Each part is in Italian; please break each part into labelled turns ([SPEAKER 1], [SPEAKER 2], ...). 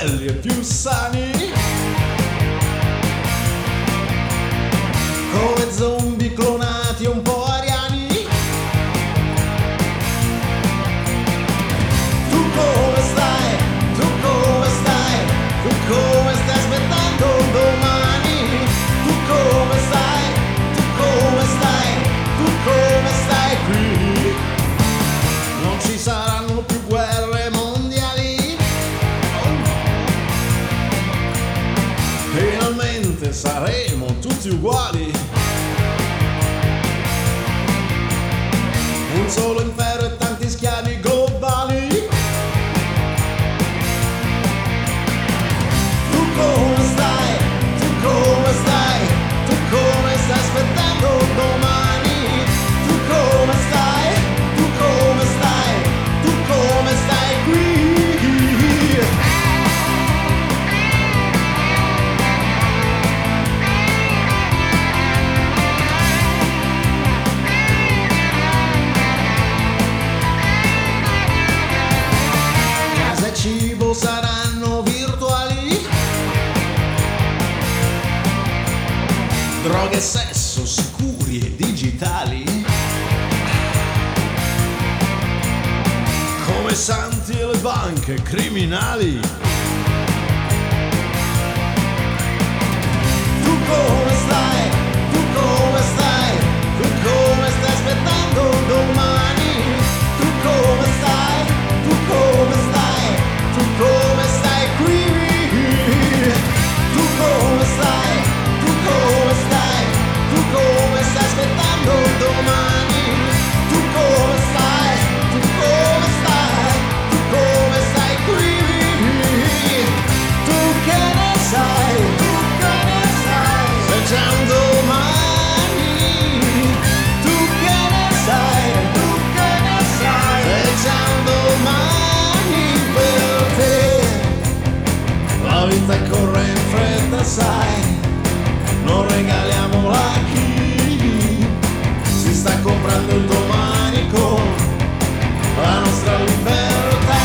[SPEAKER 1] belli e più sani, come zombie clonati un po' ariani. Tu come stai? Tu come stai? Tu come stai aspettando domani? Tu come stai? Tu come stai? Tu come stai qui? Non ci saranno più guerre mondiali. Oh no. Finalmente saremo tutti uguali. Un solo impero e tanti schiavi globali. Tu come stai? Tu come stai? Tu come stai aspettando domani? Tu come stai? Tu come stai? Tu come stai qui? Casa e cibo saranno virtuali. Droga e sesso sicuri e digitali. Come santi e le banche criminali. Tu come stai? Tu come stai? Tu come stai aspettando domani? Tu come stai? Tu come stai? Tu come stai qui? Tu come stai? Tu come stai? Tu come stai aspettando domani? Tu come stai? Tu come stai? Tu come stai qui? Tu che ne sai? Tu che ne sai? Se c'è un domani. Tu che ne sai? Tu che ne sai? Se c'è un domani per te. La vita corre in fretta, sai. Non regaliamola a chi si sta comprando il domani con la nostra libertà.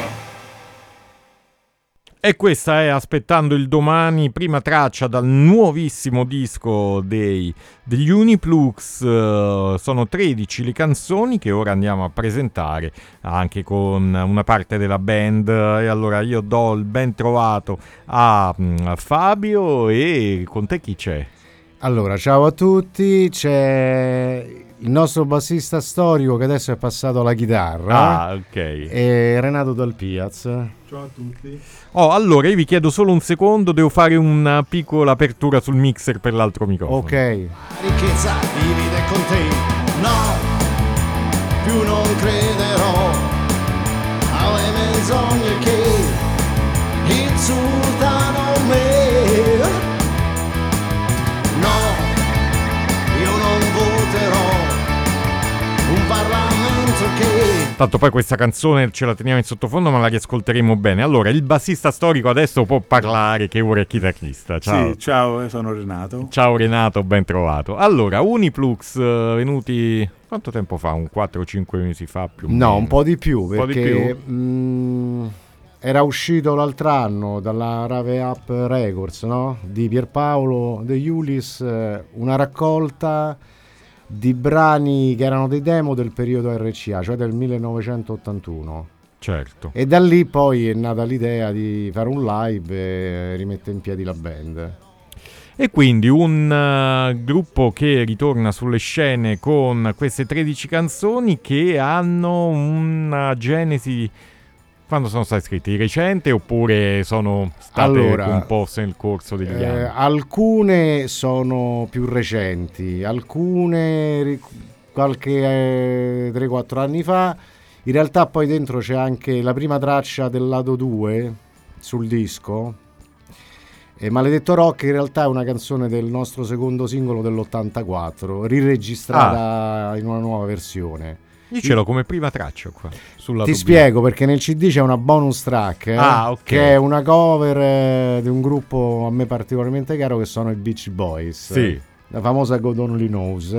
[SPEAKER 2] E questa è Aspettando il domani, prima traccia dal nuovissimo disco degli Uniplux. Sono 13 le canzoni che ora andiamo a presentare anche con una parte della band. E allora io do il ben trovato a Fabio. E con te chi c'è?
[SPEAKER 3] Allora, ciao a tutti, c'è il nostro bassista storico che adesso è passato alla chitarra.
[SPEAKER 2] Ah, ok.
[SPEAKER 3] E Renato Dal Piaz.
[SPEAKER 4] Ciao a tutti.
[SPEAKER 2] Oh, allora io vi chiedo solo un secondo, devo fare una piccola apertura sul mixer per l'altro microfono.
[SPEAKER 3] Ok.
[SPEAKER 1] La ricchezza divide con te. No, più non crederò alle menzogne che insultano me. No, io non voterò un Parlamento che...
[SPEAKER 2] Tanto poi questa canzone ce la teniamo in sottofondo, ma la riascolteremo bene. Allora, il bassista storico adesso può parlare, che ora è chitarrista. Ciao.
[SPEAKER 4] Sì, ciao, sono Renato.
[SPEAKER 2] Ciao Renato, ben trovato. Allora, Uniplux venuti quanto tempo fa? Un 4-5 mesi fa più o meno?
[SPEAKER 3] No, un po' di più,
[SPEAKER 2] Un po' di
[SPEAKER 3] perché
[SPEAKER 2] più?
[SPEAKER 3] era uscito l'altro anno dalla Rave Up Records, no? Di Pierpaolo De Iulis, una raccolta di brani che erano dei demo del periodo RCA, cioè del 1981.
[SPEAKER 2] Certo.
[SPEAKER 3] E da lì poi è nata l'idea di fare un live e rimettere in piedi la band.
[SPEAKER 2] E quindi un gruppo che ritorna sulle scene con queste 13 canzoni che hanno una genesi. Quando sono stati scritti? Recente oppure sono state composte nel corso degli anni?
[SPEAKER 3] Alcune sono più recenti, alcune qualche 3-4 anni fa. In realtà poi dentro c'è anche la prima traccia del lato 2 sul disco. Maledetto Rock in realtà è una canzone del nostro secondo singolo dell'84, riregistrata in una nuova versione.
[SPEAKER 2] Io ce l'ho come prima traccia qua.
[SPEAKER 3] Ti spiego, perché nel CD c'è una bonus track
[SPEAKER 2] okay,
[SPEAKER 3] che è una cover di un gruppo a me particolarmente caro che sono i Beach Boys,
[SPEAKER 2] sì.
[SPEAKER 3] La famosa God Only Knows,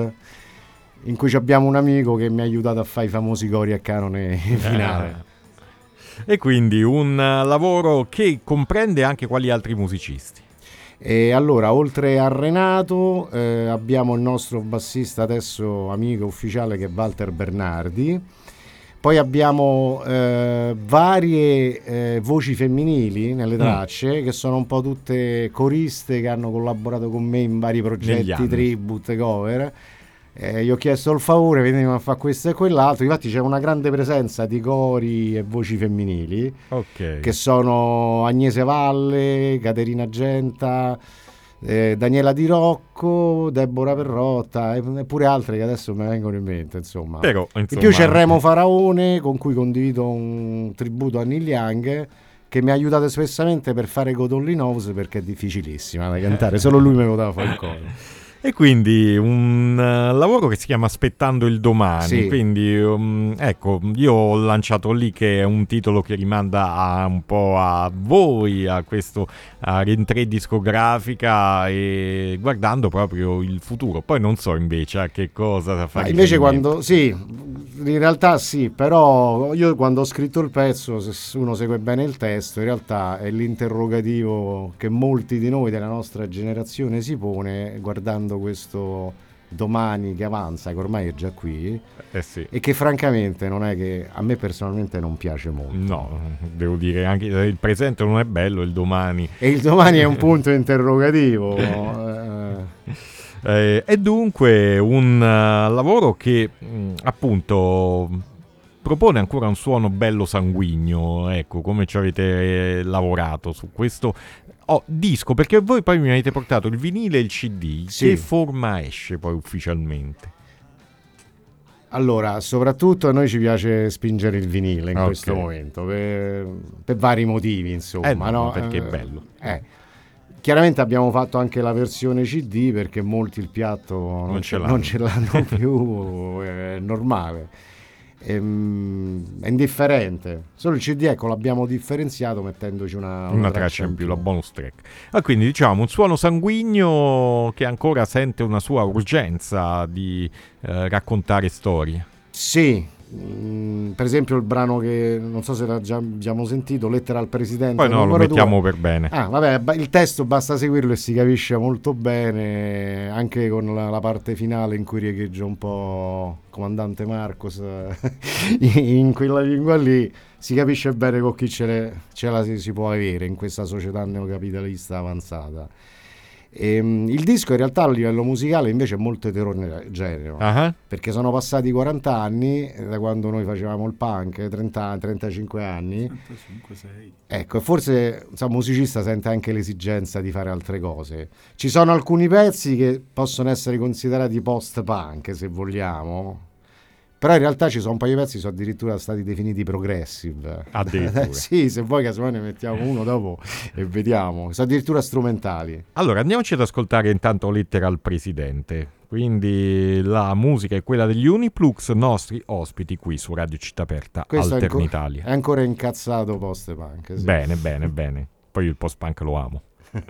[SPEAKER 3] in cui abbiamo un amico che mi ha aiutato a fare i famosi cori a canone finale.
[SPEAKER 2] E quindi un lavoro che comprende anche quali altri musicisti?
[SPEAKER 3] E allora, oltre a Renato, abbiamo il nostro bassista adesso amico ufficiale che è Walter Bernardi. Poi abbiamo varie voci femminili nelle tracce, che sono un po' tutte coriste che hanno collaborato con me in vari progetti, tribute, cover. Gli ho chiesto il favore, veniamo a fare questo e quell'altro. Infatti c'è una grande presenza di cori e voci femminili, che sono Agnese Valle, Caterina Genta, Daniela Di Rocco, Deborah Perrotta e pure altre che adesso mi vengono in mente, insomma.
[SPEAKER 2] Però,
[SPEAKER 3] in più c'è Remo Faraone, con cui condivido un tributo a Neil Young, che mi ha aiutato espressamente per fare God Only Knows, perché è difficilissima da cantare, solo lui me lo dava fare il coro.
[SPEAKER 2] E quindi un lavoro che si chiama Aspettando il domani.
[SPEAKER 3] Sì.
[SPEAKER 2] Quindi ecco, io ho lanciato lì che è un titolo che rimanda un po' a voi, a questo rientrée discografica, e guardando proprio il futuro. Poi non so invece a che cosa da fare.
[SPEAKER 3] Invece quando sì, in realtà sì, però io quando ho scritto il pezzo, se uno segue bene il testo, in realtà è l'interrogativo che molti di noi della nostra generazione si pone guardando questo domani che avanza, che ormai è già qui,
[SPEAKER 2] sì.
[SPEAKER 3] E che francamente non è che a me personalmente non piace molto.
[SPEAKER 2] No, devo dire anche il presente non è bello, il domani.
[SPEAKER 3] E il domani è un punto interrogativo.
[SPEAKER 2] È dunque un lavoro che appunto propone ancora un suono bello sanguigno, ecco, come ci avete lavorato su questo disco, perché voi poi mi avete portato il vinile e il CD.
[SPEAKER 3] Sì.
[SPEAKER 2] Che forma esce poi ufficialmente?
[SPEAKER 3] Allora, soprattutto a noi ci piace spingere il vinile in questo momento, per vari motivi, insomma.
[SPEAKER 2] No, perché è bello.
[SPEAKER 3] Chiaramente abbiamo fatto anche la versione CD, perché molti il piatto non ce l'hanno più, è normale. È indifferente. Solo il CD, ecco, l'abbiamo differenziato mettendoci una
[SPEAKER 2] traccia in più, la bonus track. Quindi diciamo un suono sanguigno che ancora sente una sua urgenza di raccontare storie.
[SPEAKER 3] Sì, per esempio il brano che non so se l'ha già abbiamo sentito, Lettera al Presidente.
[SPEAKER 2] Poi no, lo mettiamo 2. Per bene.
[SPEAKER 3] Vabbè, il testo basta seguirlo e si capisce molto bene, anche con la parte finale in cui riecheggia un po' Comandante Marcos in quella lingua lì, si capisce bene con chi ce la si può avere in questa società neocapitalista avanzata. Il disco in realtà a livello musicale invece è molto eterogeneo, perché sono passati 40 anni da quando noi facevamo il punk, 35 anni.
[SPEAKER 4] 35, 6.
[SPEAKER 3] Ecco, e forse un musicista sente anche l'esigenza di fare altre cose. Ci sono alcuni pezzi che possono essere considerati post-punk, se vogliamo, però in realtà ci sono un paio di pezzi che sono addirittura stati definiti progressive.
[SPEAKER 2] Addirittura.
[SPEAKER 3] Sì, se vuoi casomai ne mettiamo uno dopo e vediamo. Sono addirittura strumentali.
[SPEAKER 2] Allora andiamoci ad ascoltare intanto Lettera al Presidente. Quindi la musica è quella degli Uniplux, nostri ospiti qui su Radio Città Aperta.
[SPEAKER 3] Questo
[SPEAKER 2] Alterna Italia.
[SPEAKER 3] È ancora incazzato post-punk. Sì.
[SPEAKER 2] Bene. Poi il post-punk lo amo.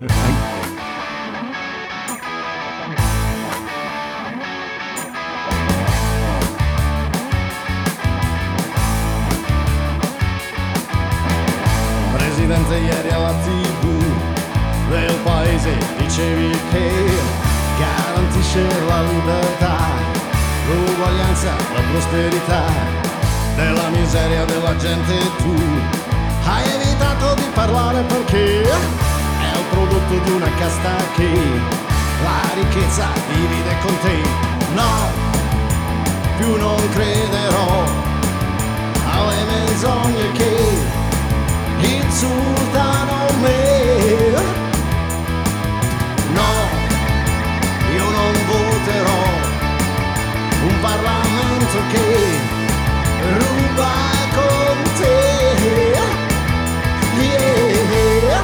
[SPEAKER 1] Presidente, ieri alla TV del paese dicevi che garantisce la libertà, l'uguaglianza, la prosperità, della miseria della gente. Tu hai evitato di parlare perché è il prodotto di una casta che la ricchezza divide con te. No, più non crederò alle menzogne che insultano me. No, io non voterò un Parlamento che ruba con te. Yeah.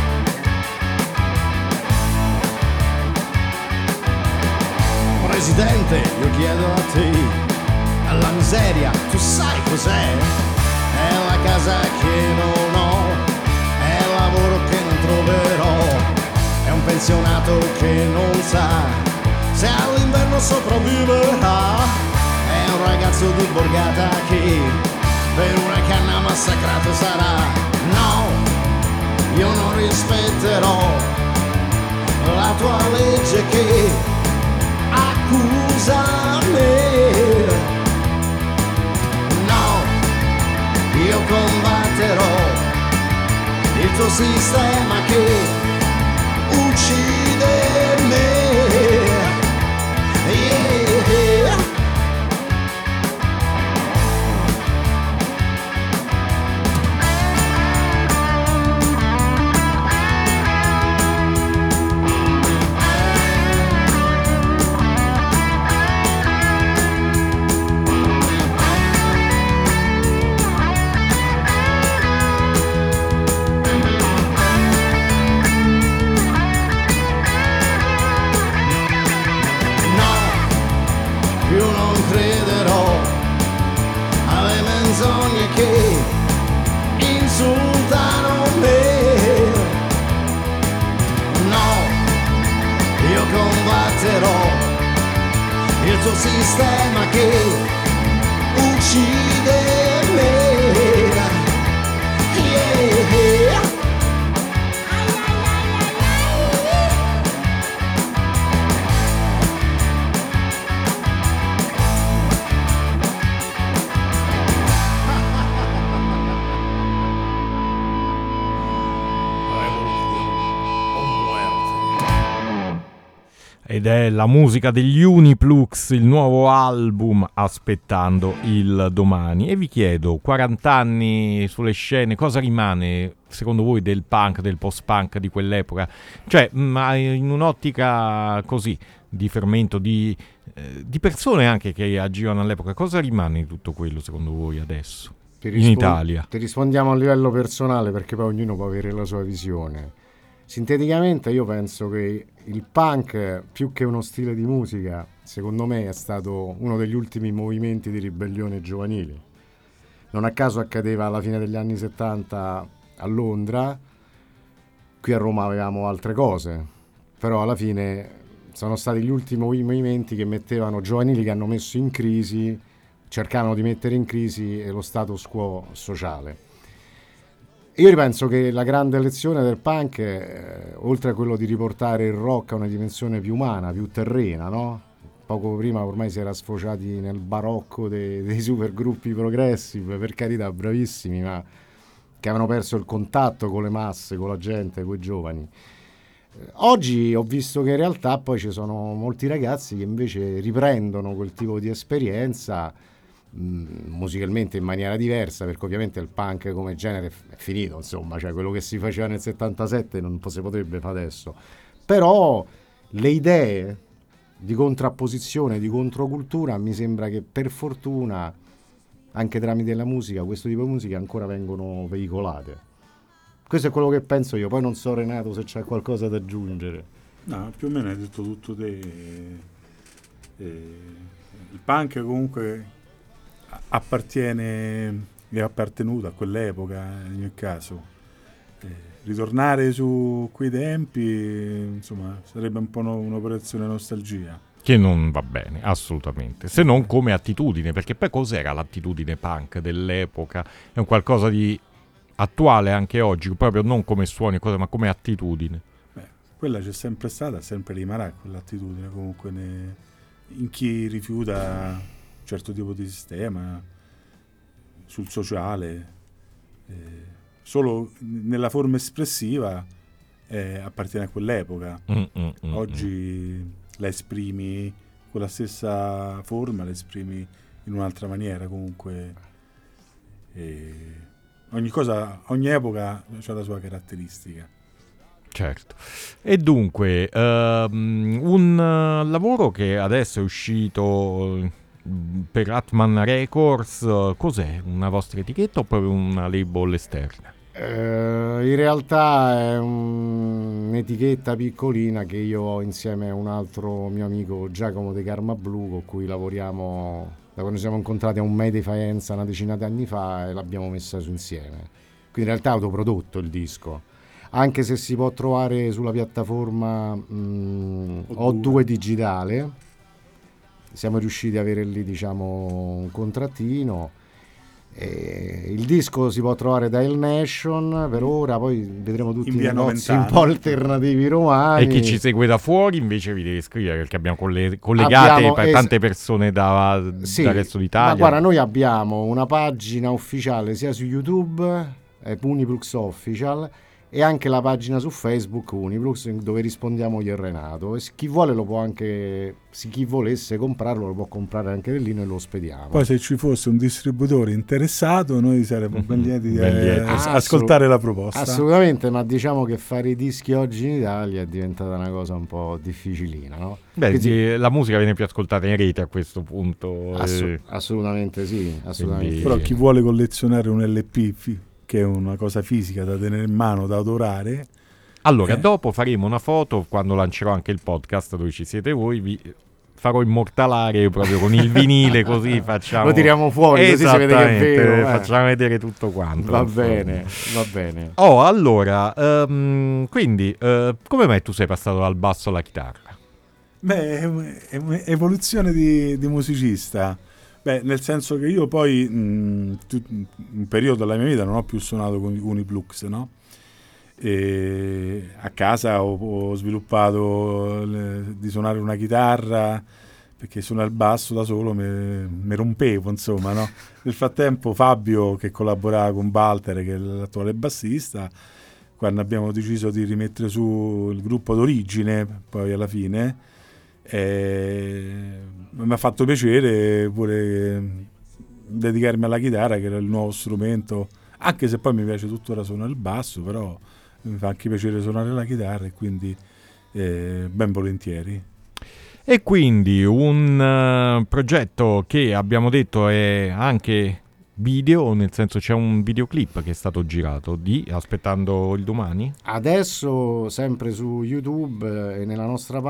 [SPEAKER 1] Presidente, io chiedo a te, alla miseria, tu sai cos'è? È la casa che non ho, è il lavoro che non troverò, è un pensionato che non sa se all'inverno sopravviverà, è un ragazzo di borgata che per una che hanno massacrato sarà. No, io non rispetterò la tua legge che accusa me. No, io combatterò il tuo sistema che uccide me. Yeah. Che insultano me. No, io combatterò il tuo sistema che uccide me. Yeah.
[SPEAKER 2] Ed è la musica degli Uniplux, il nuovo album Aspettando il domani. E vi chiedo, 40 anni sulle scene, cosa rimane secondo voi del punk, del post-punk di quell'epoca? Cioè, ma in un'ottica così, di fermento, di persone anche che agivano all'epoca, cosa rimane di tutto quello secondo voi adesso, in Italia?
[SPEAKER 3] Ti rispondiamo a livello personale, perché poi ognuno può avere la sua visione. Sinteticamente io penso che il punk, più che uno stile di musica, secondo me è stato uno degli ultimi movimenti di ribellione giovanili. Non a caso accadeva alla fine degli anni 70 a Londra, qui a Roma avevamo altre cose, però alla fine sono stati gli ultimi movimenti che mettevano giovanili, che hanno messo in crisi, cercavano di mettere in crisi lo status quo sociale. Io ripenso che la grande lezione del punk, oltre a quello di riportare il rock a una dimensione più umana, più terrena, no? Poco prima ormai si era sfociati nel barocco dei supergruppi progressive, per carità, bravissimi, ma che avevano perso il contatto con le masse, con la gente, con i giovani. Oggi ho visto che in realtà poi ci sono molti ragazzi che invece riprendono quel tipo di esperienza, musicalmente in maniera diversa, perché ovviamente il punk come genere è finito, insomma, cioè quello che si faceva nel 77 non si potrebbe fare adesso, però le idee di contrapposizione, di controcultura, mi sembra che per fortuna anche tramite la musica, questo tipo di musica ancora vengono veicolate. Questo è quello che penso io, poi non so Renato se c'è qualcosa da aggiungere.
[SPEAKER 4] No, più o meno hai detto tutto te. Il punk comunque è appartenuto a quell'epoca in ogni caso. Ritornare su quei tempi, insomma, sarebbe un po' un'operazione nostalgia.
[SPEAKER 2] Che non va bene, assolutamente. Se non come attitudine, perché poi cos'era l'attitudine punk dell'epoca? È un qualcosa di attuale anche oggi, proprio non come suoni e cose, ma come attitudine.
[SPEAKER 4] Quella c'è sempre stata, sempre rimarrà quell'attitudine comunque in chi rifiuta un certo tipo di sistema, sul sociale, solo nella forma espressiva appartiene a quell'epoca. Oggi la esprimi con la stessa forma, la esprimi in un'altra maniera comunque. Ogni epoca ha la sua caratteristica.
[SPEAKER 2] Certo. E dunque, un lavoro che adesso è uscito per Atman Records, cos'è? Una vostra etichetta o proprio una label esterna?
[SPEAKER 3] In realtà è un'etichetta piccolina che io ho insieme a un altro mio amico, Giacomo De Karma Blu, con cui lavoriamo da quando ci siamo incontrati a un May di Faenza una decina di anni fa, e l'abbiamo messa su insieme. Quindi in realtà è autoprodotto il disco, anche se si può trovare sulla piattaforma O2 digitale. Siamo riusciti ad avere lì, diciamo, un contrattino, Il disco si può trovare da Il Nation per ora, poi vedremo tutti
[SPEAKER 4] In
[SPEAKER 3] i
[SPEAKER 4] via
[SPEAKER 3] negozi
[SPEAKER 4] Noventana.
[SPEAKER 3] un po' alternativi romani.
[SPEAKER 2] E chi ci segue da fuori invece vi deve scrivere, perché abbiamo collegate
[SPEAKER 3] Abbiamo-
[SPEAKER 2] per tante persone dal resto d'Italia.
[SPEAKER 3] Ma guarda, noi abbiamo una pagina ufficiale sia su YouTube, Uniplux Official, e anche la pagina su Facebook Uniplux, dove rispondiamo io e Renato. E chi vuole lo può anche, se chi volesse comprarlo lo può comprare anche da lì, noi lo spediamo.
[SPEAKER 4] Poi se ci fosse un distributore interessato, noi saremmo ben lieti di
[SPEAKER 2] Ben lieti.
[SPEAKER 4] ascoltare la proposta.
[SPEAKER 3] Assolutamente, ma diciamo che fare i dischi oggi in Italia è diventata una cosa un po' difficilina, no?
[SPEAKER 2] Beh,
[SPEAKER 3] Quindi-
[SPEAKER 2] la musica viene più ascoltata in rete a questo punto.
[SPEAKER 3] assolutamente sì, assolutamente.
[SPEAKER 2] Quindi-
[SPEAKER 4] Però chi vuole collezionare un LP, che è una cosa fisica da tenere in mano, da adorare,
[SPEAKER 2] Allora, dopo faremo una foto, quando lancerò anche il podcast dove ci siete voi, vi farò immortalare proprio con il vinile, così facciamo...
[SPEAKER 3] Lo tiriamo fuori, così si vede che è vero.
[SPEAKER 2] Facciamo vedere tutto quanto.
[SPEAKER 3] Va
[SPEAKER 2] insomma.
[SPEAKER 3] bene, va bene.
[SPEAKER 2] Oh, allora, quindi, come mai tu sei passato dal basso alla chitarra?
[SPEAKER 4] beh, è un'evoluzione di musicista. Beh, nel senso che io poi un periodo della mia vita non ho più suonato con i Uniplux, no? E a casa ho sviluppato di suonare una chitarra, perché suonare il basso da solo mi rompevo, insomma, no? Nel frattempo Fabio, che collaborava con Walter, che è l'attuale bassista, quando abbiamo deciso di rimettere su il gruppo d'origine, poi alla fine, mi ha fatto piacere pure dedicarmi alla chitarra, che era il nuovo strumento, anche se poi mi piace tuttora suonare il basso, però mi fa anche piacere suonare la chitarra, e quindi ben volentieri.
[SPEAKER 2] E quindi un progetto che abbiamo detto è anche video, nel senso c'è un videoclip che è stato girato di Aspettando il domani.
[SPEAKER 3] Adesso sempre su YouTube e nella nostra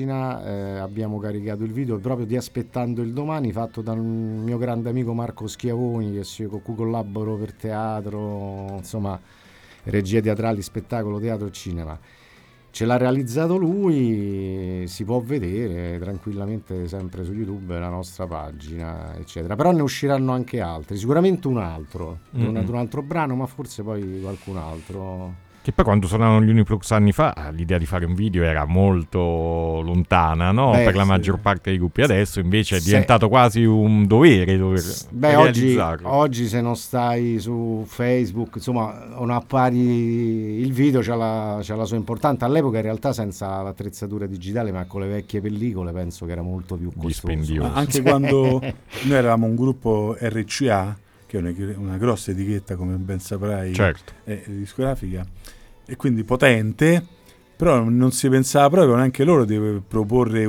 [SPEAKER 3] pagina abbiamo caricato il video proprio di Aspettando il domani, fatto dal mio grande amico Marco Schiavoni, con cui collaboro per teatro, insomma, regie teatrali, spettacolo, teatro e cinema. Ce l'ha realizzato lui, si può vedere tranquillamente sempre su YouTube, la nostra pagina, eccetera. Però ne usciranno anche altri, sicuramente un altro, un altro brano, ma forse poi qualcun altro.
[SPEAKER 2] Che poi quando suonavano gli Uniplux anni fa, l'idea di fare un video era molto lontana, no?
[SPEAKER 3] Beh,
[SPEAKER 2] per la
[SPEAKER 3] sì.
[SPEAKER 2] maggior parte dei gruppi. Adesso invece è
[SPEAKER 3] Sì.
[SPEAKER 2] diventato quasi un dovere dover
[SPEAKER 3] Beh,
[SPEAKER 2] realizzarlo.
[SPEAKER 3] oggi se non stai su Facebook, insomma, non appari il video, c'ha la sua importanza. All'epoca in realtà senza l'attrezzatura digitale, ma con le vecchie pellicole, penso che era molto più costoso.
[SPEAKER 2] Dispendioso.
[SPEAKER 4] Ma anche quando noi eravamo un gruppo RCA, che è una grossa etichetta, come ben saprai,
[SPEAKER 2] Certo.
[SPEAKER 4] discografica, e quindi potente, però non si pensava proprio neanche loro di proporre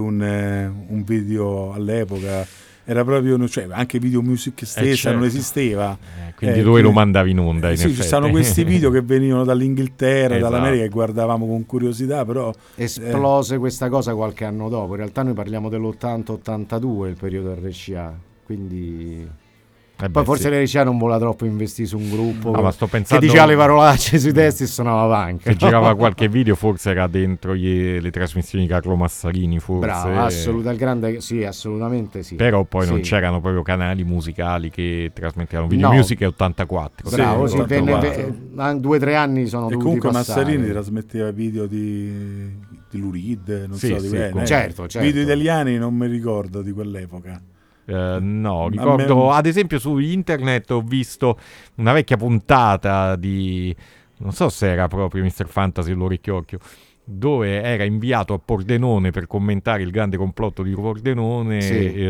[SPEAKER 4] un video all'epoca. Era proprio, cioè, anche Video Music stessa
[SPEAKER 2] certo.
[SPEAKER 4] non esisteva.
[SPEAKER 2] Quindi dove lo mandavi in onda? In
[SPEAKER 4] sì, ci
[SPEAKER 2] effetti.
[SPEAKER 4] stanno questi video che venivano dall'Inghilterra,
[SPEAKER 2] Esatto.
[SPEAKER 4] dall'America, che guardavamo con curiosità, però
[SPEAKER 3] Esplose questa cosa qualche anno dopo. In realtà noi parliamo dell'80-82, il periodo RCA, quindi... Poi forse l'RCA non voleva troppo investire su un gruppo
[SPEAKER 2] ma sto
[SPEAKER 3] che
[SPEAKER 2] pensando
[SPEAKER 3] diceva le parolacce sui testi e suonava punk.
[SPEAKER 2] Se girava qualche video forse era dentro le trasmissioni di Carlo Massarini, forse.
[SPEAKER 3] Bravo, il grande, sì, assolutamente sì.
[SPEAKER 2] Però poi non
[SPEAKER 3] Sì.
[SPEAKER 2] c'erano proprio canali musicali che trasmettevano video.
[SPEAKER 3] No.
[SPEAKER 2] Music è 84.
[SPEAKER 3] Bravo,
[SPEAKER 4] Sì,
[SPEAKER 3] sì,
[SPEAKER 4] 84.
[SPEAKER 3] 2 o 3 anni sono
[SPEAKER 4] e
[SPEAKER 3] dovuti
[SPEAKER 4] comunque
[SPEAKER 3] passare.
[SPEAKER 4] Massarini trasmetteva video di Lurid, non
[SPEAKER 2] Sì,
[SPEAKER 4] so,
[SPEAKER 2] sì,
[SPEAKER 4] di
[SPEAKER 2] comunque.
[SPEAKER 3] Certo.
[SPEAKER 4] video italiani non mi ricordo di quell'epoca.
[SPEAKER 2] No, ricordo ad esempio su internet ho visto una vecchia puntata di, non so se era proprio Mr. Fantasy o l'Orecchiocchio, dove era inviato a Pordenone per commentare il grande complotto di Pordenone,
[SPEAKER 3] Sì.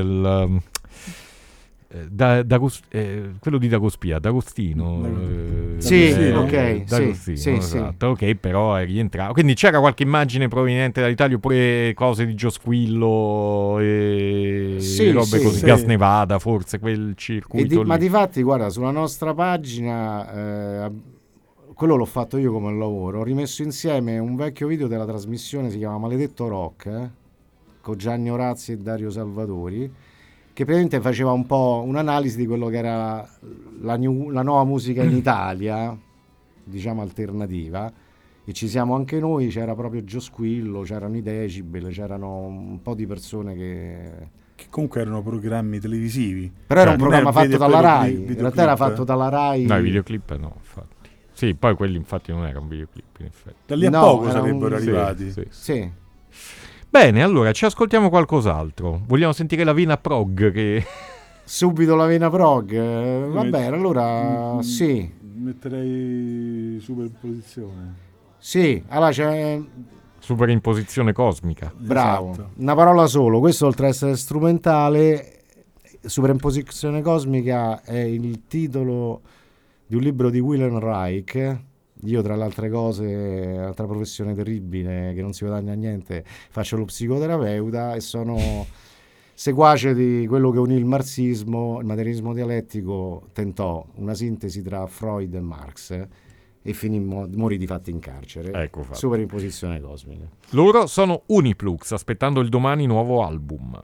[SPEAKER 2] quello di Dagospia, D'Agostino.
[SPEAKER 3] Sì,
[SPEAKER 4] ok,
[SPEAKER 2] D'Agostino,
[SPEAKER 3] sì,
[SPEAKER 2] esatto, ok, però è rientrato. Quindi c'era qualche immagine proveniente dall'Italia, oppure cose di Gio Squillo e
[SPEAKER 3] Sì,
[SPEAKER 2] robe
[SPEAKER 3] sì.
[SPEAKER 2] così,
[SPEAKER 4] Sì.
[SPEAKER 2] Gas Nevada, forse quel circuito lì.
[SPEAKER 3] Ma difatti, guarda, sulla nostra pagina, quello l'ho fatto io come lavoro, ho rimesso insieme un vecchio video della trasmissione, si chiama Maledetto Rock, con Gianni Orazzi e Dario Salvatori, che praticamente faceva un po' un'analisi di quello che era la nuova musica in Italia, diciamo alternativa, e ci siamo anche noi, c'era proprio Gio Squillo, c'erano i Decibel, c'erano un po' di persone che
[SPEAKER 4] che comunque erano programmi televisivi.
[SPEAKER 3] Però era un
[SPEAKER 4] non
[SPEAKER 3] programma
[SPEAKER 4] è
[SPEAKER 3] fatto
[SPEAKER 4] vero e
[SPEAKER 3] dalla
[SPEAKER 4] proprio
[SPEAKER 3] Rai, in
[SPEAKER 4] videoclip.
[SPEAKER 3] realtà era fatto dalla Rai.
[SPEAKER 2] No, i videoclip no, infatti. Sì, poi quelli infatti non erano videoclip, in effetti.
[SPEAKER 4] Da lì a
[SPEAKER 3] No,
[SPEAKER 4] poco
[SPEAKER 3] era
[SPEAKER 4] sarebbero
[SPEAKER 3] un-
[SPEAKER 4] arrivati.
[SPEAKER 2] Sì.
[SPEAKER 3] Sì.
[SPEAKER 2] Bene, allora ci ascoltiamo qualcos'altro. Vogliamo sentire la Vena Prog che...
[SPEAKER 3] Subito la vena prog. Va bene, allora sì.
[SPEAKER 4] Metterei superposizione.
[SPEAKER 3] Sì, allora c'è...
[SPEAKER 2] Superimposizione cosmica.
[SPEAKER 3] Bravo,
[SPEAKER 4] Esatto.
[SPEAKER 3] una parola solo. Questo, oltre ad essere strumentale, Superimposizione cosmica è il titolo di un libro di Wilhelm Reich. Io, tra le altre cose, altra professione terribile che non si guadagna niente, faccio lo psicoterapeuta e sono seguace di quello che unì il marxismo. Il materialismo dialettico tentò una sintesi tra Freud e Marx e morì di fatti in carcere.
[SPEAKER 2] Ecco fatto.
[SPEAKER 3] Superimposizione cosmica.
[SPEAKER 2] Loro sono Uniplux, aspettando il domani nuovo album.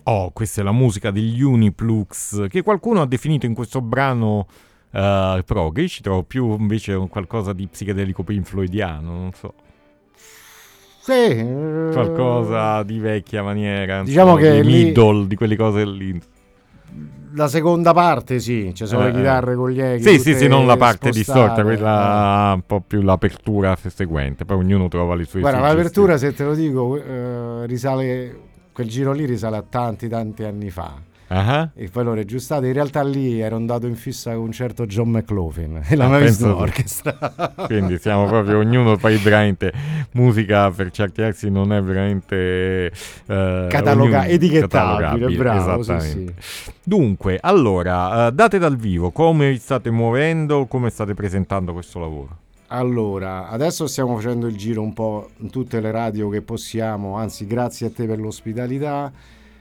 [SPEAKER 2] Oh, questa è la musica degli Uniplux, che qualcuno ha definito in questo brano prog. Io ci trovo più invece qualcosa di psichedelico Pink Floydiano, non so.
[SPEAKER 3] Sì,
[SPEAKER 2] Qualcosa di vecchia maniera,
[SPEAKER 3] diciamo
[SPEAKER 2] insomma,
[SPEAKER 3] che
[SPEAKER 2] di
[SPEAKER 3] lì-
[SPEAKER 2] middle, di quelle cose lì.
[SPEAKER 3] la seconda parte sì, ci sono le chitarre con gli echi.
[SPEAKER 2] Sì, non la parte distorta,
[SPEAKER 3] spostate,
[SPEAKER 2] quella un po' più l'apertura seguente, poi ognuno trova le sue
[SPEAKER 3] Guarda,
[SPEAKER 2] suggestioni.
[SPEAKER 3] l'apertura, se te lo dico, risale, quel giro lì risale a tanti anni fa.
[SPEAKER 2] Ah,
[SPEAKER 3] E poi l'ho registrato. In realtà lì ero andato in fissa con un certo John McLaughlin e l'aveva
[SPEAKER 2] penso
[SPEAKER 3] visto
[SPEAKER 2] tu.
[SPEAKER 3] l'orchestra.
[SPEAKER 2] Quindi siamo proprio, ognuno poi veramente, musica per certi versi non è veramente
[SPEAKER 3] Etichettabile, bravo, sì,
[SPEAKER 2] esattamente.
[SPEAKER 3] sì.
[SPEAKER 2] Dunque, allora, date dal vivo, come vi state muovendo, come state presentando questo lavoro?
[SPEAKER 3] Allora, adesso stiamo facendo il giro un po' in tutte le radio che possiamo, anzi grazie a te per l'ospitalità.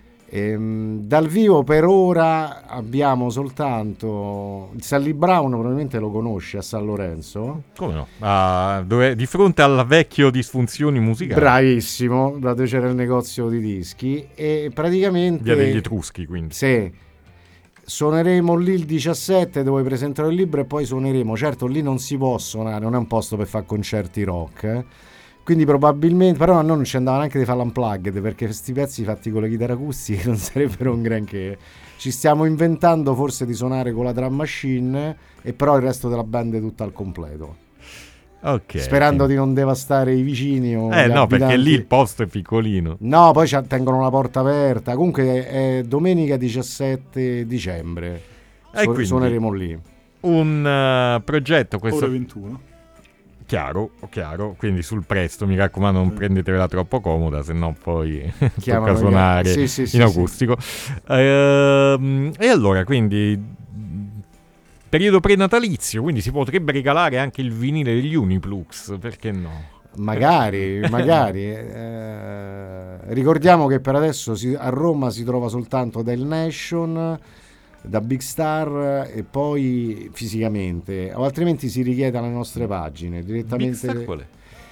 [SPEAKER 3] Dal vivo per ora abbiamo soltanto il Sally Brown, probabilmente lo conosci, a San Lorenzo.
[SPEAKER 2] Come no? Di fronte alla vecchio disfunzioni musicali.
[SPEAKER 3] Bravissimo, da dove c'era il negozio di dischi e praticamente...
[SPEAKER 2] Via degli Etruschi, quindi.
[SPEAKER 3] Sì, suoneremo lì il 17 dove presenterò il libro e poi suoneremo, certo lì non si può suonare, non è un posto per fare concerti rock, quindi probabilmente, però a noi non ci andava neanche di fare l'unplugged perché questi pezzi fatti con le chitarre acustiche non sarebbero un granché. Ci stiamo inventando forse di suonare con la drum machine e però il resto della band è tutta al completo.
[SPEAKER 2] Ok.
[SPEAKER 3] Sperando di non devastare i vicini o gli
[SPEAKER 2] no, perché
[SPEAKER 3] abitanti.
[SPEAKER 2] lì il posto è piccolino.
[SPEAKER 3] No, poi tengono la porta aperta. Comunque è domenica 17 dicembre.
[SPEAKER 2] E quindi
[SPEAKER 3] Suoneremo lì.
[SPEAKER 2] un progetto, questo
[SPEAKER 4] Ore 21.
[SPEAKER 2] chiaro, quindi sul presto, mi raccomando, non prendetevela troppo comoda, se no poi tocca suonare
[SPEAKER 3] Sì,
[SPEAKER 2] in acustico. E allora, quindi periodo prenatalizio, quindi si potrebbe regalare anche il vinile degli Uniplux, perché no?
[SPEAKER 3] Magari. Ricordiamo che per adesso a Roma si trova soltanto Del Nation, da Big Star e poi fisicamente, o altrimenti si richiede alle nostre pagine direttamente.
[SPEAKER 2] Big Star qual è?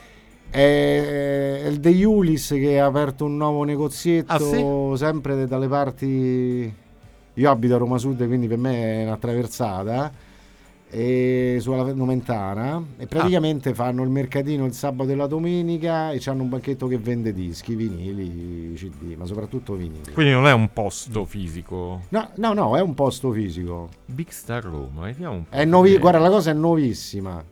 [SPEAKER 3] È il De Julis che ha aperto un nuovo negozietto, sempre dalle parti. Io abito a Roma Sud, quindi per me è una traversata, e sulla Nomentana, e praticamente fanno il mercatino il sabato e la domenica e hanno un banchetto che vende dischi, vinili, CD, ma soprattutto vinili.
[SPEAKER 2] Quindi non è un posto fisico.
[SPEAKER 3] No, è un posto fisico.
[SPEAKER 2] Big Star Roma, vediamo un po'.
[SPEAKER 3] Guarda, la cosa è nuovissima.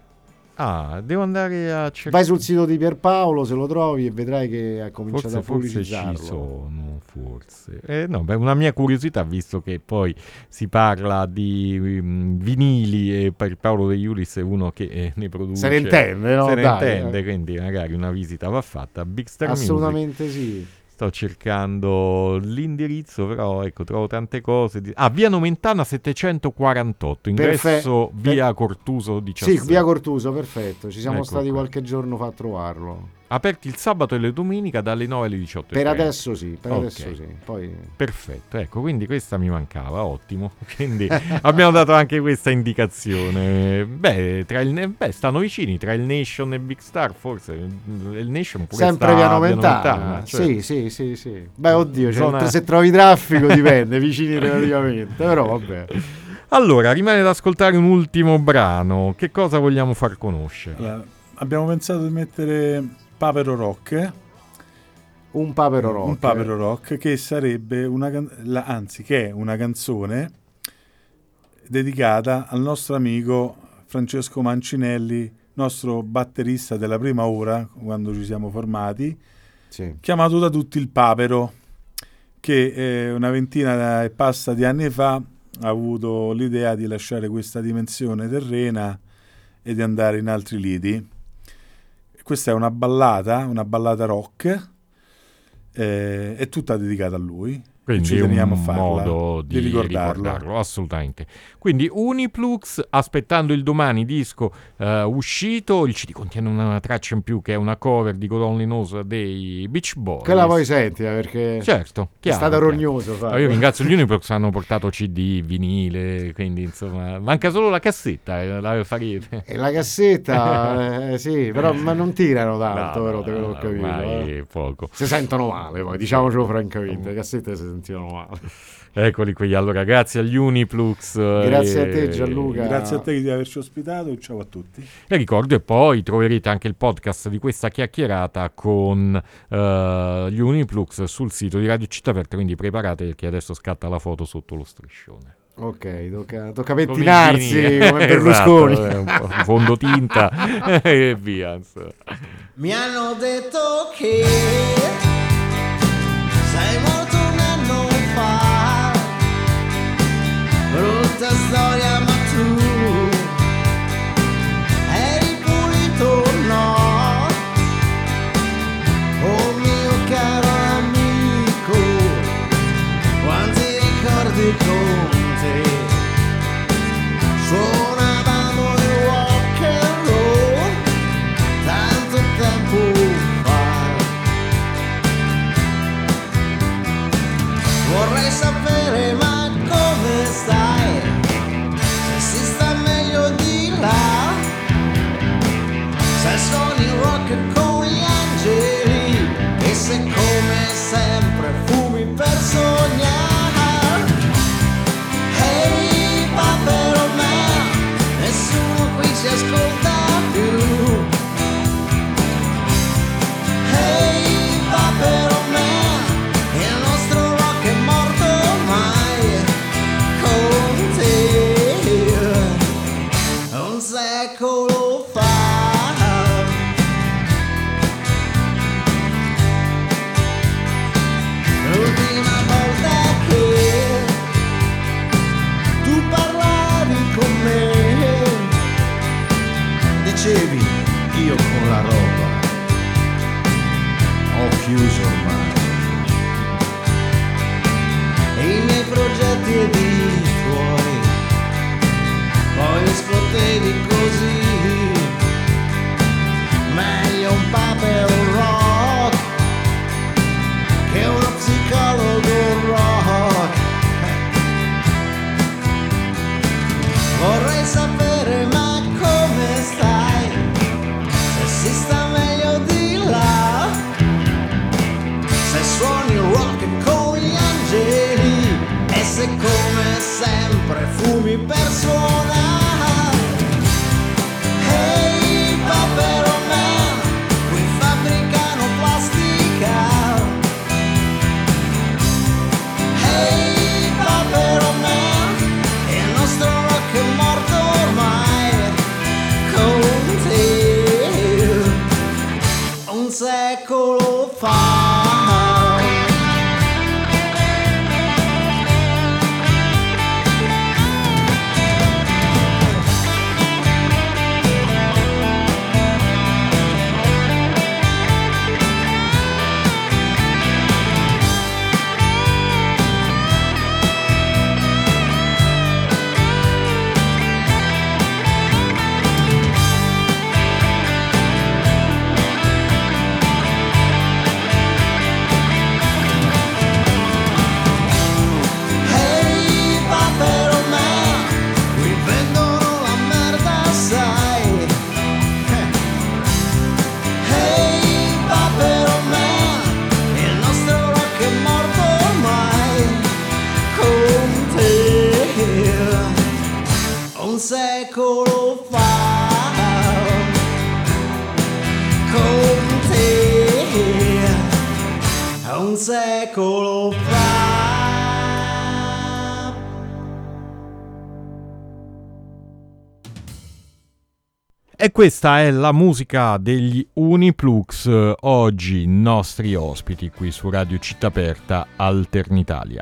[SPEAKER 2] Devo andare a cercare.
[SPEAKER 3] Vai sul sito di Pierpaolo, se lo trovi, e vedrai che ha cominciato a
[SPEAKER 2] Forse
[SPEAKER 3] pubblicizzarlo.
[SPEAKER 2] ci sono, forse. No, una mia curiosità, visto che poi si parla di vinili e per Paolo De Iulis è uno che ne produce.
[SPEAKER 3] Se ne intende, no?
[SPEAKER 2] Se ne
[SPEAKER 3] Dai,
[SPEAKER 2] intende, quindi magari una visita va fatta. Big Star Music.
[SPEAKER 3] assolutamente sì.
[SPEAKER 2] Sto cercando l'indirizzo, però ecco, trovo tante cose. Via Nomentana 748, ingresso via Cortuso 17.
[SPEAKER 3] Sì, via Cortuso, perfetto. Ci siamo
[SPEAKER 2] Ecco
[SPEAKER 3] stati
[SPEAKER 2] qua.
[SPEAKER 3] qualche giorno fa a trovarlo.
[SPEAKER 2] Aperti il sabato e le domenica dalle 9 alle 18.
[SPEAKER 3] Per adesso sì,
[SPEAKER 2] Ok.
[SPEAKER 3] Poi...
[SPEAKER 2] Perfetto, ecco, quindi questa mi mancava, ottimo. Quindi abbiamo dato anche questa indicazione. Stanno vicini tra il Nation e Big Star, forse. Il Nation pure
[SPEAKER 3] sempre
[SPEAKER 2] sta
[SPEAKER 3] via
[SPEAKER 2] a
[SPEAKER 3] Nomentana.
[SPEAKER 2] cioè.
[SPEAKER 3] Sì. Beh, oddio,
[SPEAKER 2] Zona-
[SPEAKER 3] se trovi traffico dipende, vicini relativamente, però vabbè.
[SPEAKER 2] Allora, rimane da ascoltare un ultimo brano. Che cosa vogliamo far conoscere?
[SPEAKER 4] Allora, abbiamo pensato di mettere Papero Rock.
[SPEAKER 3] Un papero rock.
[SPEAKER 4] Un Papero Rock che sarebbe che è una canzone dedicata al nostro amico Francesco Mancinelli, nostro batterista della prima ora, quando ci siamo formati,
[SPEAKER 3] Sì.
[SPEAKER 4] chiamato da tutti il Papero, che una ventina e passa di anni fa ha avuto l'idea di lasciare questa dimensione terrena e di andare in altri lidi. Questa è una ballata rock, è tutta dedicata a lui.
[SPEAKER 2] Quindi
[SPEAKER 4] ci teniamo a
[SPEAKER 2] un
[SPEAKER 4] farla,
[SPEAKER 2] modo di ricordarlo, assolutamente. Quindi Uniplux, aspettando il domani, disco uscito. Il CD contiene una traccia in più che è una cover di God Only Knows dei Beach Boys.
[SPEAKER 3] Quella poi senti, perché
[SPEAKER 2] Certo,
[SPEAKER 3] è
[SPEAKER 2] chiaro,
[SPEAKER 3] stato
[SPEAKER 2] chiaro.
[SPEAKER 3] rognoso.
[SPEAKER 2] Io ringrazio gli Uniplux, hanno portato CD, vinile, quindi insomma manca solo la cassetta, la farete.
[SPEAKER 3] E la cassetta, sì, però ma non tirano tanto,
[SPEAKER 2] No,
[SPEAKER 3] però te l'ho capito.
[SPEAKER 2] ormai poco.
[SPEAKER 3] Si sentono male, poi diciamocelo francamente, le cassette si sentivano male.
[SPEAKER 2] Eccoli qui, allora grazie agli Uniplux.
[SPEAKER 3] Grazie a te Gianluca.
[SPEAKER 4] Grazie a te di averci ospitato e ciao a tutti.
[SPEAKER 2] E ricordo, e poi troverete anche il podcast di questa chiacchierata con gli Uniplux sul sito di Radio Città Aperta, quindi preparate perché adesso scatta la foto sotto lo striscione.
[SPEAKER 3] Ok, tocca pettinarsi come Berlusconi.
[SPEAKER 2] Esatto, un po' di fondotinta e via.
[SPEAKER 1] Mi hanno detto che sei morto un anno fa, brutta storia ma tu eri pulito o no? Oh mio caro amico, quanti ricordi con te, suonavamo il rock and roll tanto tempo fa. Vorrei sapere ma come stai, se si sta meglio di là, se suoni il rock con gli angeli e se come sempre fumi per sognare. Ehi papero man, nessuno qui ci ascolta più. Ehi papero man, il nostro rock è morto ormai con te, un secolo fa. L'ultima volta che tu parlavi con me, dicevi io con la roba ho chiuso ormai e i miei progetti ed i tuoi, poi rispondevi così, meglio un papero rock che uno psicologo rock. Vorrei sapere ma come stai, se si sta meglio di là, se suoni il rock con gli angeli e se come sempre fumi per suonare. Ehi papero man, qui fabbricano plastica. Ehi papero man, il nostro rock è morto ormai con te, un secolo fa. Ehi papero man, qui vendono la merda sai. Ehi papero man, il nostro rock è morto ormai con te, un secolo fa, con te, un secolo fa.
[SPEAKER 2] E questa è la musica degli Uniplux, oggi nostri ospiti qui su Radio Città Aperta Alternitalia.